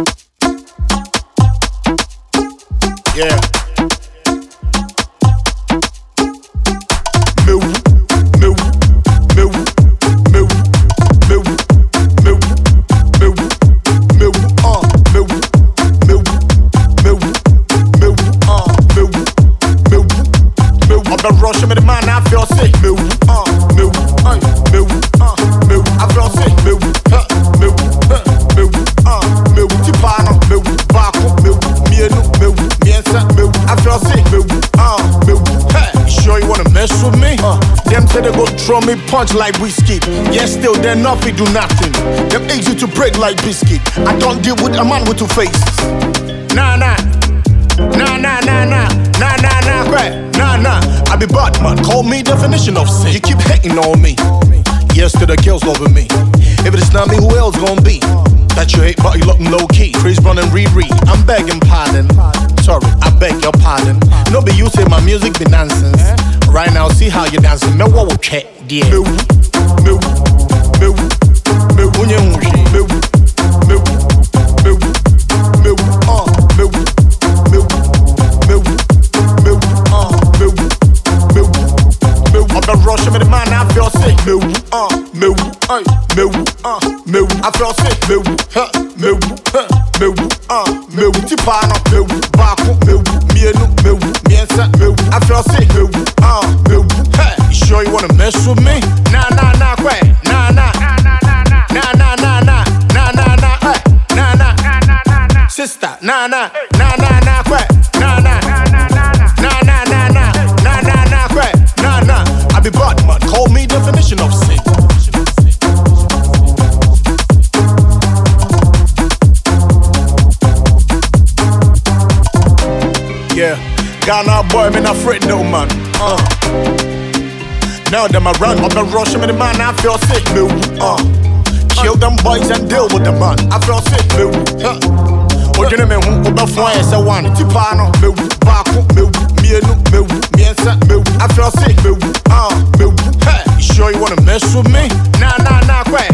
Yeah. Rush me the man, I feel sick. I feel sick. Tipano, Baco, Mienu, Miensa, I feel sick. Sure you wanna mess with me? Them say they go throw me punch like whiskey. Yes, still they nothing do nothing. Them easy to break like biscuit. I don't deal with a man with two faces. Nah, crack. Nah, I be Batman, call me definition of sin. You keep hating on me. Yes, to the girls loving me. If it's not me, who else gonna be? That you hate, but you looking low key. Chris Brown and Riri, I'm begging pardon. Sorry, I beg your pardon. No be you say my music be nonsense. Right now, see how you dancing. Me what will check, dear. Rush me the man, I feel sick. I feel sick. Tipano, Baco, Mienu, Miensa, I feel sick. You sure you wanna mess with me? Nah, quack. Nah, sister, nah, quack. I be Batman, call me definition of sin. Yeah, Ghana boy, me not afraid no man. Now them I run, up and rush me the man, I feel sick. Kill them boys and deal with the man, I feel sick. What you know me who go for as a one? Tipano, Baco, Mienu, Miensa, I feel sick. You sure you wanna mess with me? Nah, quack.